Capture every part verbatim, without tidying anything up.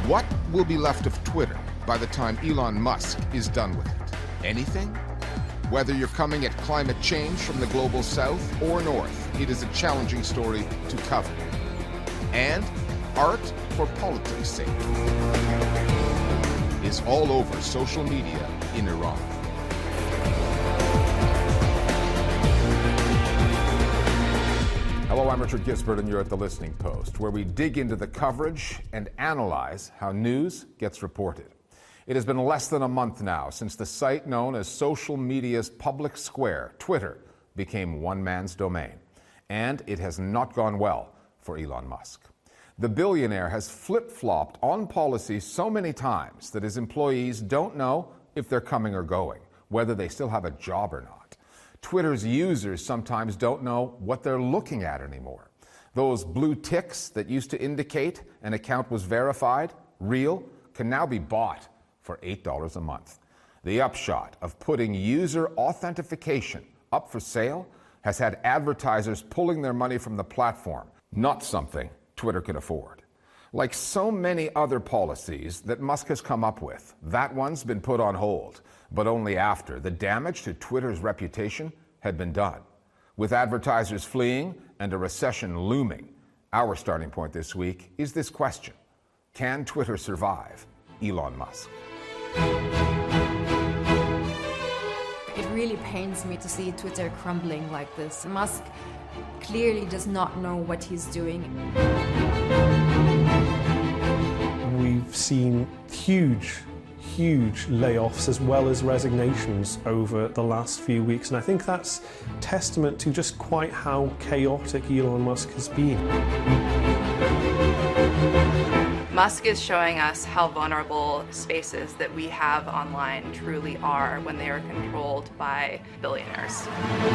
What will be left of Twitter by the time Elon Musk is done with it? Anything? Whether you're coming at climate change from the global south or north, it is a challenging story to cover. And art for politics' sake is all over social media in Iran. Hello, I'm Richard Gisbert, and you're at The Listening Post, where we dig into the coverage and analyze how news gets reported. It has been less than a month now since the site known as social media's public square, Twitter, became one man's domain. And it has not gone well for Elon Musk. The billionaire has flip-flopped on policy so many times that his employees don't know if they're coming or going, whether they still have a job or not. Twitter's users sometimes don't know what they're looking at anymore. Those blue ticks that used to indicate an account was verified, real, can now be bought for eight dollars a month. The upshot of putting user authentication up for sale has had advertisers pulling their money from the platform, not something Twitter can afford. Like so many other policies that Musk has come up with, that one's been put on hold, but only after the damage to Twitter's reputation had been done. With advertisers fleeing and a recession looming, our starting point this week is this question: can Twitter survive Elon Musk? It really pains me to see Twitter crumbling like this. Musk clearly does not know what he's doing. We've seen huge, huge layoffs as well as resignations over the last few weeks, and I think that's testament to just quite how chaotic Elon Musk has been. Musk is showing us how vulnerable spaces that we have online truly are when they are controlled by billionaires.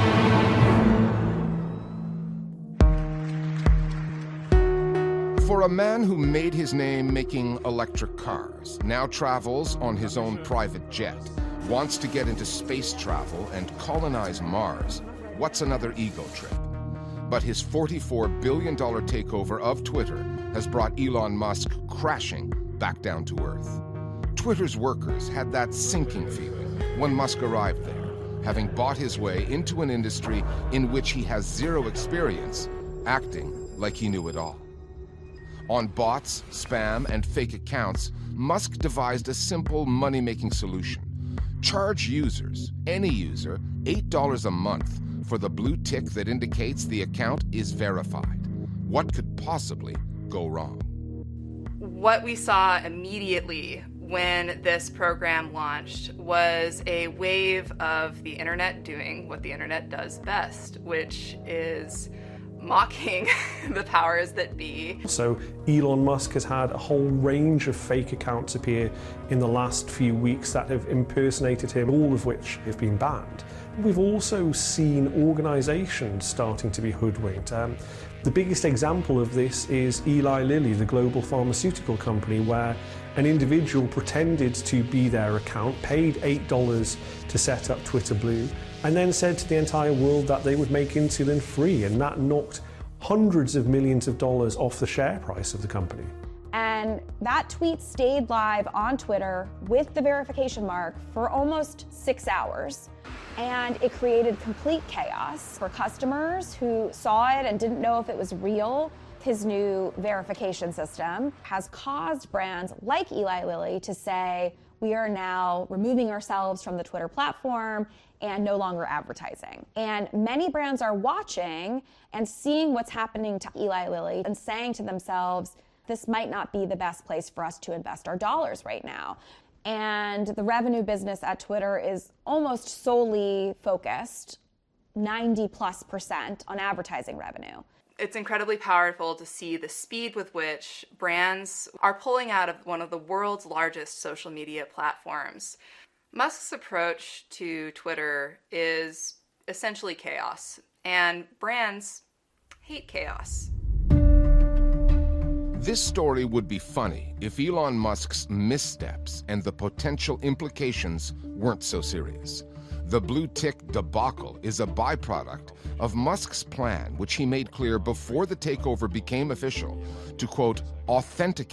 For a man who made his name making electric cars, now travels on his own private jet, wants to get into space travel and colonize Mars, what's another ego trip? But his forty-four billion dollars takeover of Twitter has brought Elon Musk crashing back down to earth. Twitter's workers had that sinking feeling when Musk arrived there, having bought his way into an industry in which he has zero experience, acting like he knew it all. On bots, spam, and fake accounts, Musk devised a simple money-making solution. Charge users, any user, eight dollars a month for the blue tick that indicates the account is verified. What could possibly go wrong? What we saw immediately when this program launched was a wave of the internet doing what the internet does best, which is mocking the powers that be. So Elon Musk has had a whole range of fake accounts appear in the last few weeks that have impersonated him, all of which have been banned. We've also seen organizations starting to be hoodwinked. Um, the biggest example of this is Eli Lilly, the global pharmaceutical company, where an individual pretended to be their account, paid eight dollars to set up Twitter Blue, and then said to the entire world that they would make insulin free, and that knocked hundreds of millions of dollars off the share price of the company. And that tweet stayed live on Twitter with the verification mark for almost six hours. And it created complete chaos for customers who saw it and didn't know if it was real. His new verification system has caused brands like Eli Lilly to say, we are now removing ourselves from the Twitter platform and no longer advertising. And many brands are watching and seeing what's happening to Eli Lilly and saying to themselves, this might not be the best place for us to invest our dollars right now. And the revenue business at Twitter is almost solely focused, ninety plus percent, on advertising revenue. It's incredibly powerful to see the speed with which brands are pulling out of one of the world's largest social media platforms. Musk's approach to Twitter is essentially chaos, and brands hate chaos. This story would be funny if Elon Musk's missteps and the potential implications weren't so serious. The blue tick debacle is a byproduct of Musk's plan, which he made clear before the takeover became official, to, quote, authenticate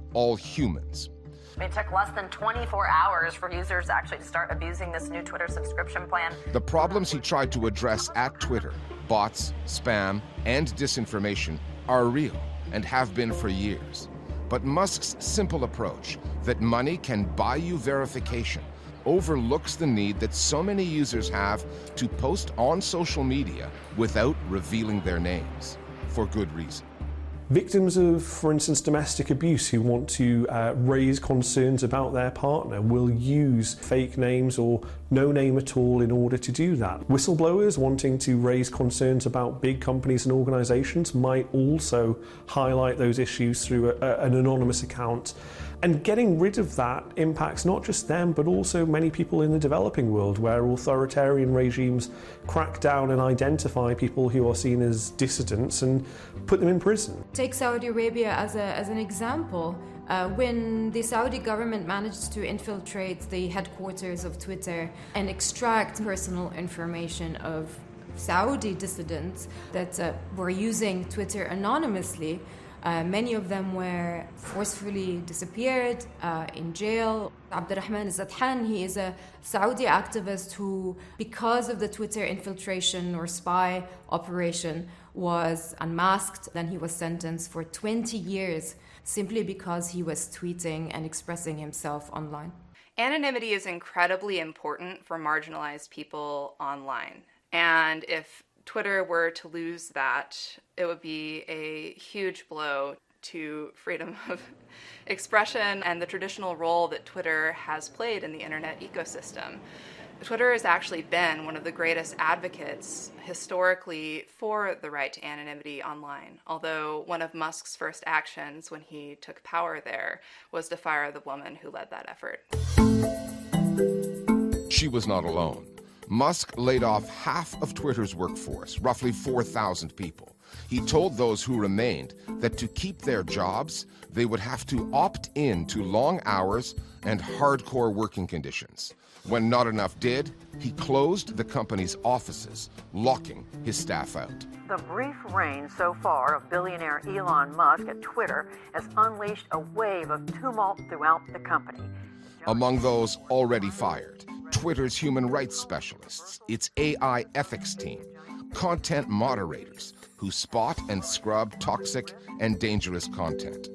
all humans. It took less than twenty-four hours for users actually to start abusing this new Twitter subscription plan. The problems he tried to address at Twitter, bots, spam, and disinformation, are real and have been for years. But Musk's simple approach, that money can buy you verification, overlooks the need that so many users have to post on social media without revealing their names, for good reason. Victims of, for instance, domestic abuse who want to uh, raise concerns about their partner will use fake names or no name at all in order to do that. Whistleblowers wanting to raise concerns about big companies and organisations might also highlight those issues through a, a, an anonymous account. And getting rid of that impacts not just them, but also many people in the developing world, where authoritarian regimes crack down and identify people who are seen as dissidents and put them in prison. Take Saudi Arabia as, a, as an example. Uh, when the Saudi government managed to infiltrate the headquarters of Twitter and extract personal information of Saudi dissidents that uh, were using Twitter anonymously, Uh, many of them were forcefully disappeared, uh, in jail. Abdurrahman Zadhan, he is a Saudi activist who, because of the Twitter infiltration or spy operation, was unmasked. Then he was sentenced for twenty years simply because he was tweeting and expressing himself online. Anonymity is incredibly important for marginalized people online. And if Twitter were to lose that, it would be a huge blow to freedom of expression and the traditional role that Twitter has played in the internet ecosystem. Twitter has actually been one of the greatest advocates historically for the right to anonymity online, although one of Musk's first actions when he took power there was to fire the woman who led that effort. She was not alone. Musk laid off half of Twitter's workforce, roughly four thousand people. He told those who remained that to keep their jobs, they would have to opt in to long hours and hardcore working conditions. When not enough did, he closed the company's offices, locking his staff out. The brief reign so far of billionaire Elon Musk at Twitter has unleashed a wave of tumult throughout the company. Among those already fired, Twitter's human rights specialists, its A I ethics team, content moderators who spot and scrub toxic and dangerous content.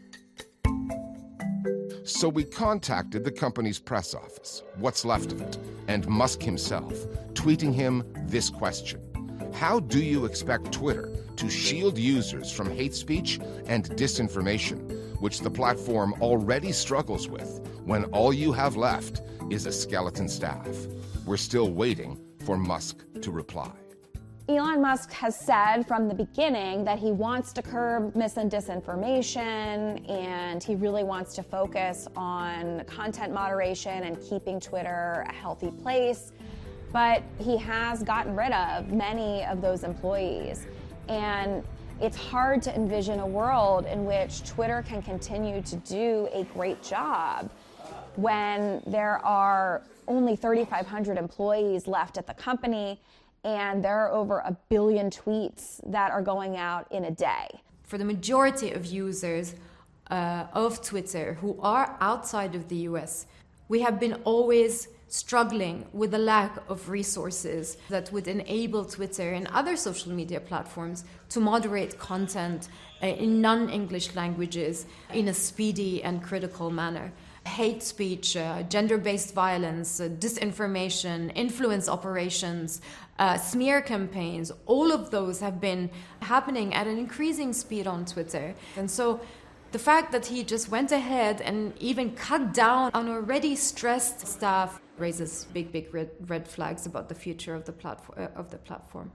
So we contacted the company's press office, what's left of it, and Musk himself, tweeting him this question: how do you expect Twitter to shield users from hate speech and disinformation, which the platform already struggles with, when all you have left is a skeleton staff? We're still waiting for Musk to reply. Elon Musk has said from the beginning that he wants to curb mis and disinformation, and he really wants to focus on content moderation and keeping Twitter a healthy place. But he has gotten rid of many of those employees. And it's hard to envision a world in which Twitter can continue to do a great job when there are only thirty-five hundred employees left at the company, and there are over a billion tweets that are going out in a day. For the majority of users uh, of Twitter who are outside of the U S, we have been always struggling with the lack of resources that would enable Twitter and other social media platforms to moderate content uh, in non-English languages in a speedy and critical manner. Hate speech, uh, gender-based violence, uh, disinformation, influence operations, uh, smear campaigns, all of those have been happening at an increasing speed on Twitter. And so the fact that he just went ahead and even cut down on already stressed staff raises big, big red, red flags about the future of the, platform, uh, of the platform.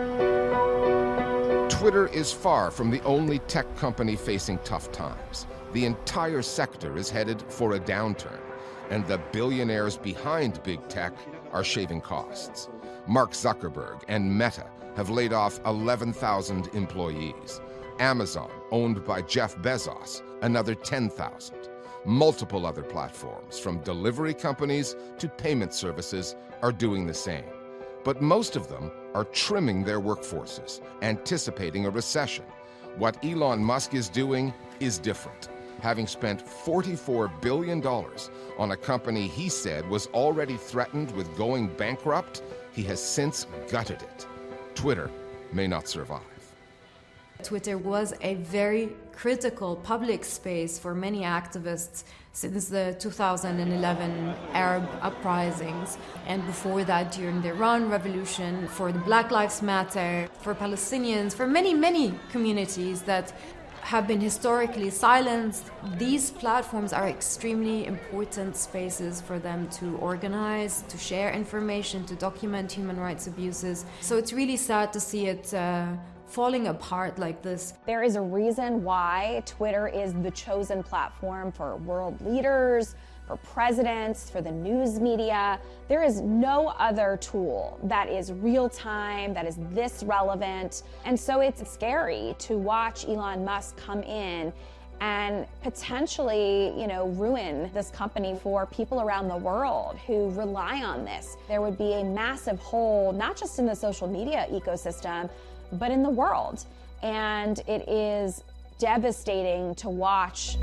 Twitter is far from the only tech company facing tough times. The entire sector is headed for a downturn, and the billionaires behind big tech are shaving costs. Mark Zuckerberg and Meta have laid off eleven thousand employees. Amazon, owned by Jeff Bezos, another ten thousand. Multiple other platforms, from delivery companies to payment services, are doing the same. But most of them are trimming their workforces, anticipating a recession. What Elon Musk is doing is different. having spent forty-four billion dollars on a company he said was already threatened with going bankrupt. He has since gutted it. Twitter may not survive. Twitter was a very critical public space for many activists since the two thousand eleven Arab uprisings, and before that during the Iran Revolution, for the Black Lives Matter, for Palestinians, for many, many communities that have been historically silenced. These platforms are extremely important spaces for them to organize, to share information, to document human rights abuses. So it's really sad to see it uh, falling apart like this. There is a reason why Twitter is the chosen platform for world leaders, for presidents, for the news media. There is no other tool that is real time, that is this relevant. And so it's scary to watch Elon Musk come in and potentially, you know, ruin this company for people around the world who rely on this. There would be a massive hole, not just in the social media ecosystem, but in the world. And it is devastating to watch.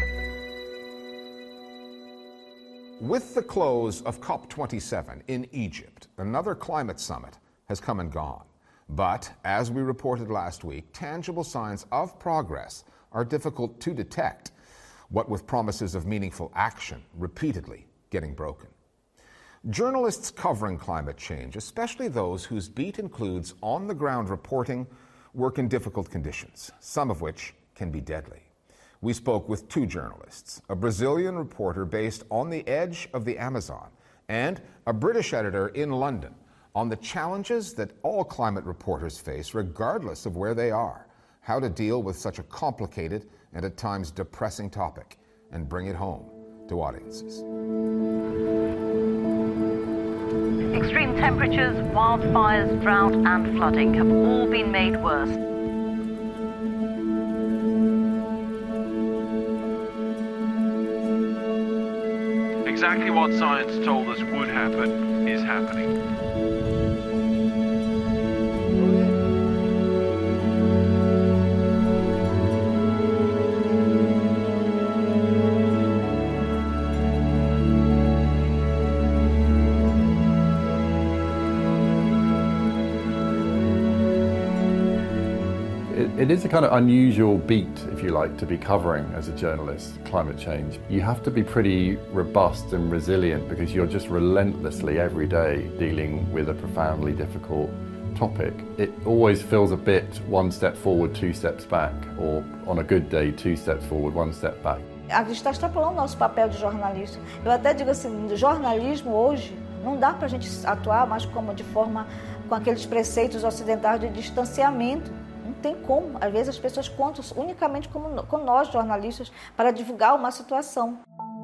With the close of COP twenty-seven in Egypt, another climate summit has come and gone. But, as we reported last week, tangible signs of progress are difficult to detect, what with promises of meaningful action repeatedly getting broken. Journalists covering climate change, especially those whose beat includes on-the-ground reporting, work in difficult conditions, some of which can be deadly. We spoke with two journalists, a Brazilian reporter based on the edge of the Amazon and a British editor in London, on the challenges that all climate reporters face regardless of where they are, how to deal with such a complicated and at times depressing topic and bring it home to audiences. Extreme temperatures, wildfires, drought and flooding have all been made worse. Exactly what science told us would happen is happening. It is a kind of unusual beat, if you like, to be covering as a journalist, climate change. You have to be pretty robust and resilient because you're just relentlessly every day dealing with a profoundly difficult topic. It always feels a bit one step forward, two steps back, or on a good day, two steps forward, one step back. A gente está extrapolando nosso papel de jornalista. Eu até digo assim, o jornalismo hoje não dá para a gente atuar mais como de forma com aqueles preceitos ocidentais de distanciamento. Não tem como. Às vezes as pessoas contam unicamente como, com nós, jornalistas, para divulgar uma situação.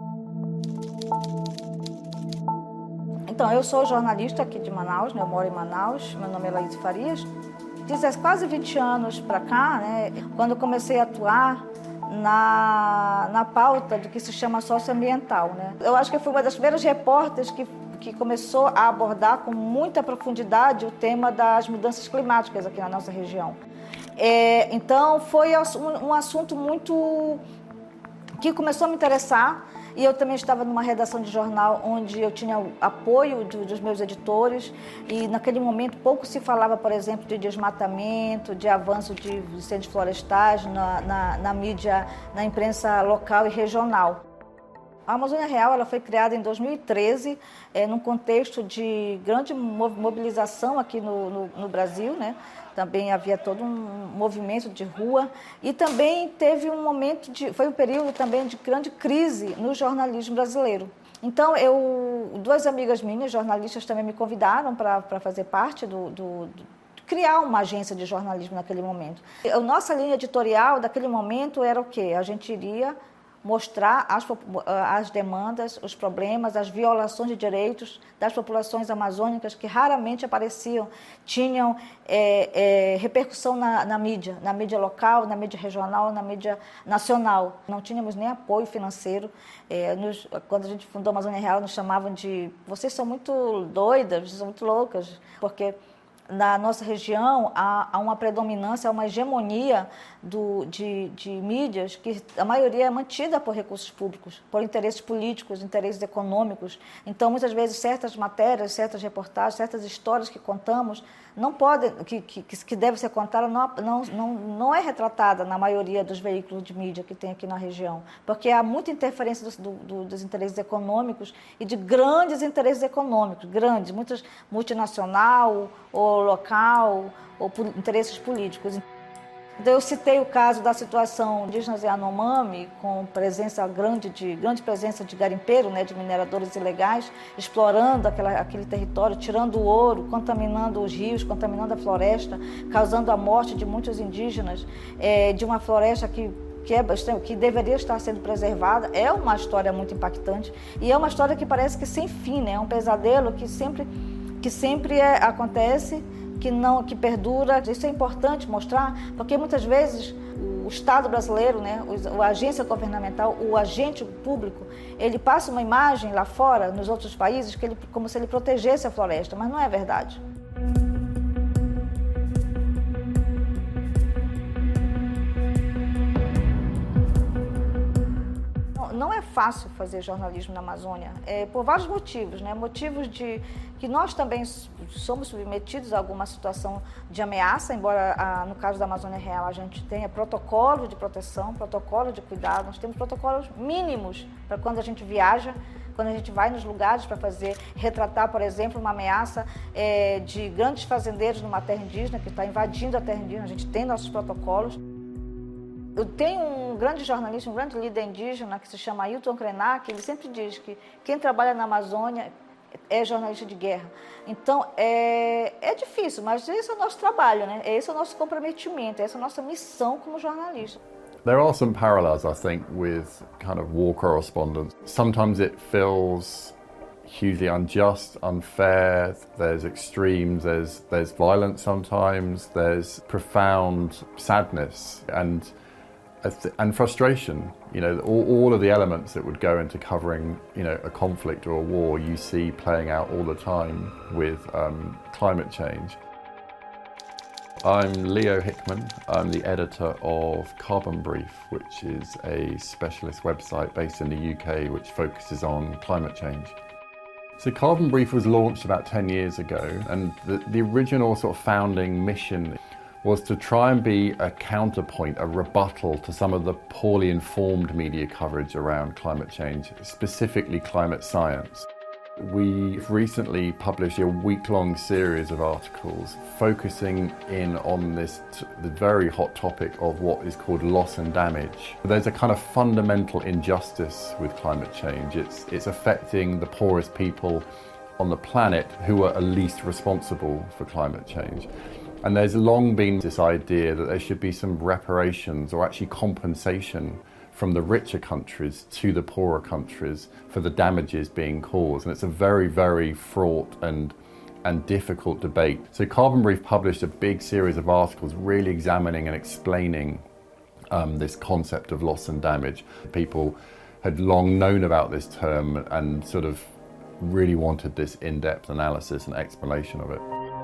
Então, eu sou jornalista aqui de Manaus, né? Eu moro em Manaus, meu nome é Laís Farias. Diz quase vinte anos para cá, né? Quando eu comecei a atuar na, na pauta do que se chama socioambiental, né? Eu acho que eu fui uma das primeiras repórteres que que começou a abordar com muita profundidade o tema das mudanças climáticas aqui na nossa região. É, então, foi um, um assunto muito que começou a me interessar, e eu também estava numa redação de jornal onde eu tinha o apoio do, dos meus editores, e naquele momento pouco se falava, por exemplo, de desmatamento, de avanço de incêndios florestais na, na, na mídia, na imprensa local e regional. A Amazônia Real ela foi criada em dois mil e treze, é, num contexto de grande mobilização aqui no, no, no Brasil, né? Também havia todo um movimento de rua e também teve um momento, de, foi um período também de grande crise no jornalismo brasileiro. Então, eu, duas amigas minhas, jornalistas, também me convidaram para fazer parte do, do, do criar uma agência de jornalismo naquele momento. A nossa linha editorial daquele momento era o quê? A gente iria mostrar as, as demandas, os problemas, as violações de direitos das populações amazônicas que raramente apareciam, tinham é, é, repercussão na, na mídia, na mídia local, na mídia regional, na mídia nacional. Não tínhamos nem apoio financeiro. É, nos, quando a gente fundou a Amazônia Real, nos chamavam de vocês são muito doidas, vocês são muito loucas, porque na nossa região há, há uma predominância, há uma hegemonia do, de, de mídias que a maioria é mantida por recursos públicos, por interesses políticos, interesses econômicos. Então, muitas vezes, certas matérias, certas reportagens, certas histórias que contamos não podem, que, que, que devem ser contadas, não, não, não, não é retratada na maioria dos veículos de mídia que tem aqui na região, porque há muita interferência do, do, dos interesses econômicos e de grandes interesses econômicos, grandes, muitas multinacional ou local, ou por interesses políticos. Então, eu citei o caso da situação indígenas Yanomami, com presença grande de grande presença de garimpeiro, né, de mineradores ilegais, explorando aquela, aquele território, tirando o ouro, contaminando os rios, contaminando a floresta, causando a morte de muitos indígenas, é, de uma floresta que que, é bastante, que deveria estar sendo preservada. É uma história muito impactante e é uma história que parece que sem fim, né? É um pesadelo que sempre, que sempre é, acontece, que não, que perdura. Isso é importante mostrar, porque muitas vezes o Estado brasileiro, né, a agência governamental, o agente público, ele passa uma imagem lá fora, nos outros países, que ele, como se ele protegesse a floresta, mas não é verdade. Não é fácil fazer jornalismo na Amazônia, é, por vários motivos, né? Motivos de que nós também somos submetidos a alguma situação de ameaça, embora a, no caso da Amazônia Real a gente tenha protocolo de proteção, protocolo de cuidado, nós temos protocolos mínimos para quando a gente viaja, quando a gente vai nos lugares para fazer, retratar, por exemplo, uma ameaça é, de grandes fazendeiros numa terra indígena que está invadindo a terra indígena, a gente tem nossos protocolos. Eu tenho um grande jornalista, um grande líder indígena que se chama Ailton Krenak, ele sempre diz que quem trabalha na Amazônia é jornalista de guerra. Então, é, é difícil, mas esse é o nosso trabalho, né? Esse é o nosso comprometimento, essa é a nossa missão como jornalista. There are some parallels, I think, with kind of war correspondence. Sometimes it feels hugely unjust, unfair, there's extremes, there's, there's violence sometimes, there's profound sadness and and frustration, you know, all, all of the elements that would go into covering, you know, a conflict or a war you see playing out all the time with um, climate change. I'm Leo Hickman, I'm the editor of Carbon Brief, which is a specialist website based in the U K which focuses on climate change. So Carbon Brief was launched about ten years ago, and the, the original sort of founding mission was to try and be a counterpoint, a rebuttal to some of the poorly informed media coverage around climate change, specifically climate science. We've recently published a week-long series of articles focusing in on this, the very hot topic of what is called loss and damage. There's a kind of fundamental injustice with climate change. It's, it's affecting the poorest people on the planet who are least responsible for climate change. And there's long been this idea that there should be some reparations or actually compensation from the richer countries to the poorer countries for the damages being caused. And it's a very, very fraught and, and difficult debate. So Carbon Brief published a big series of articles really examining and explaining um, this concept of loss and damage. People had long known about this term and sort of really wanted this in-depth analysis and explanation of it.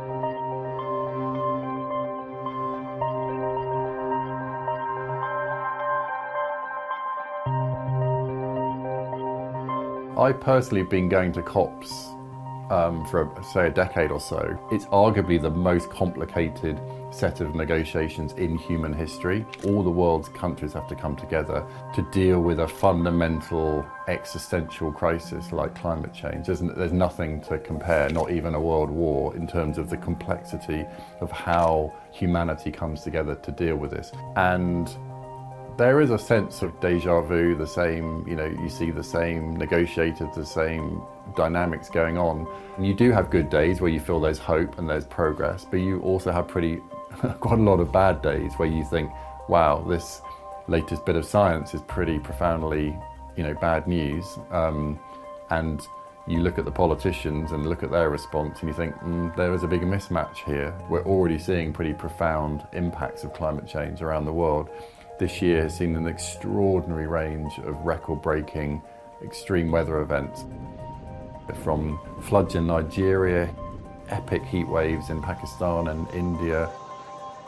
I personally have been going to COPs um, for, say, a decade or so. It's arguably the most complicated set of negotiations in human history. All the world's countries have to come together to deal with a fundamental existential crisis like climate change. There's, there's nothing to compare, not even a world war, in terms of the complexity of how humanity comes together to deal with this. And there is a sense of deja vu, the same, you know, you see the same negotiators, the same dynamics going on. And you do have good days where you feel there's hope and there's progress, but you also have pretty, quite a lot of bad days where you think, wow, this latest bit of science is pretty profoundly, you know, bad news. Um, and you look at the politicians and look at their response and you think, mm, there is a big mismatch here. We're already seeing pretty profound impacts of climate change around the world. This year has seen an extraordinary range of record-breaking extreme weather events, from floods in Nigeria, epic heat waves in Pakistan and India.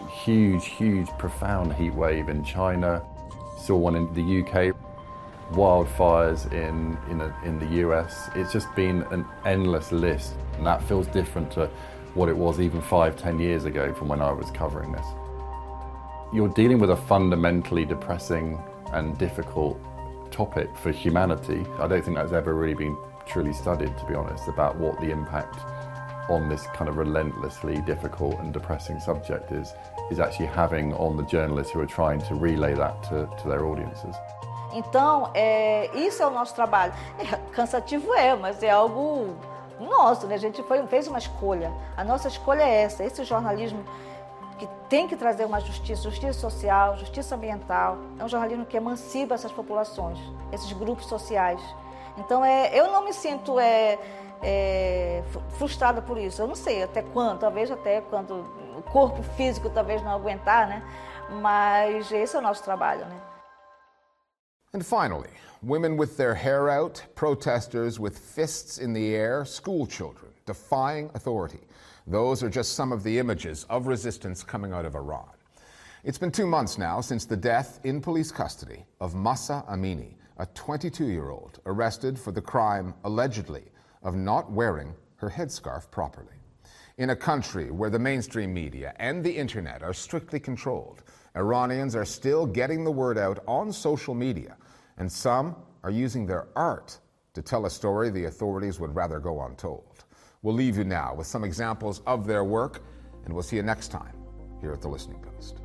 huge, huge, profound heat wave in China. Saw one in the U K. Wildfires in, in, a, in the U S. It's just been an endless list, and that feels different to what it was even five, ten years ago from when I was covering this. You're dealing with a fundamentally depressing and difficult topic for humanity. I don't think that's ever really been truly studied, to be honest, about what the impact on this kind of relentlessly difficult and depressing subject is, is actually having on the journalists who are trying to relay that to, to their audiences. Então, é, isso é o nosso trabalho. É, cansativo é, mas é algo nosso, né? A gente foi, fez uma escolha. A nossa escolha é essa, esse jornalismo que tem que trazer uma justiça, justiça social, justiça ambiental. É um jornalismo que emancipa essas populações, esses grupos sociais. Então, é, eu não me sinto é, é, frustrada por isso. Eu não sei até quando, talvez até quando o corpo físico talvez não aguentar, né? Mas esse é o nosso trabalho, né? And finally, women with their hair out, protesters with fists in the air, school children defying authority. Those are just some of the images of resistance coming out of Iran. It's been two months now since the death in police custody of Mahsa Amini, a twenty-two-year-old arrested for the crime, allegedly, of not wearing her headscarf properly. In a country where the mainstream media and the internet are strictly controlled, Iranians are still getting the word out on social media, and some are using their art to tell a story the authorities would rather go untold. We'll leave you now with some examples of their work, and we'll see you next time here at The Listening Post.